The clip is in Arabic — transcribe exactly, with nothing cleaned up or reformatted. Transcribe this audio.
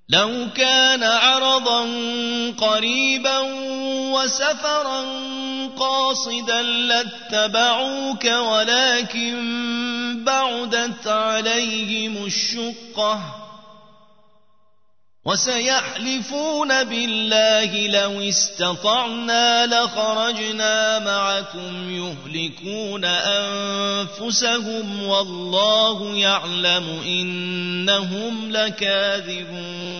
لو كان عرضا قريبا وسفرا قاصدا لاتبعوك ولكن بعدت عليهم الشقة وسيحلفون بالله لو استطعنا لخرجنا معكم يهلكون أنفسهم والله يعلم إنهم لكاذبون